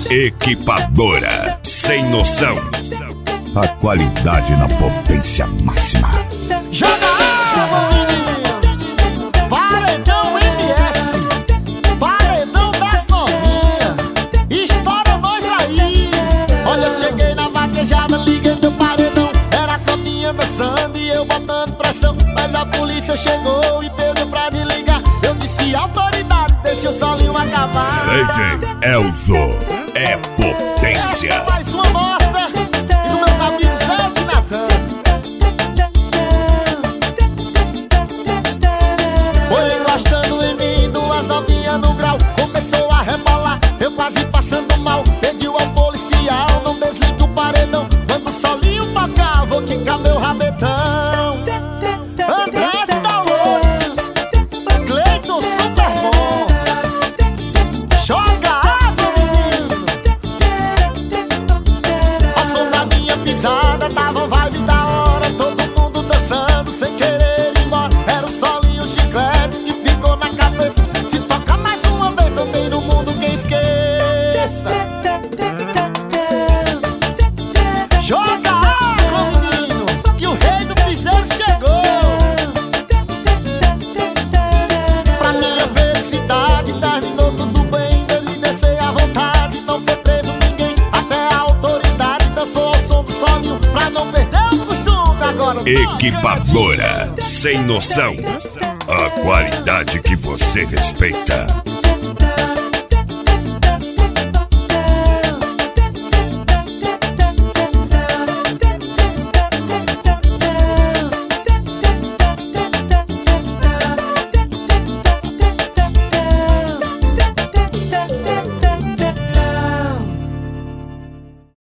Equipadora sem noção. A qualidade na potência máxima. Joga água, menino. Paredão MS. Paredão das novinhas. Estoura nós aí. Olha, eu cheguei na vaquejada, liguei meu paredão. Era só minha dançando e eu botando pressão. Mas a polícia chegou e pediu pra desligar. Eu disse, autoridade, deixa o solinho acabar. DJ Elzo é potência. Essa é mais uma nossa e dos meus amigos Zé de Natan. Foi encostando em mim, duas novinhas no grau. Começou a rebolar, eu quase passando mal. Pediu ao policial, não desligue o paredão. Quando o solinho tocar, vou quicar meu rabetão. Andrés da Luz, Cleiton super bom. Joga água, menino. A som da minha pisada tava vibe da hora. Todo mundo dançando sem querer ir embora. Era o solinho chiclete que ficou na cabeça. Se tocar mais uma vez, não tem no mundo quem esqueça. Joga água, menino, que o rei do piseiro chegou. Pra minha felicidade terminou tudo bem. Ele descer à vontade, não foi preso ninguém. Até a autoridade dançou ao som do solinho. Pra não perder o costume agora. Equipadora sem noção. A qualidade que você respeita.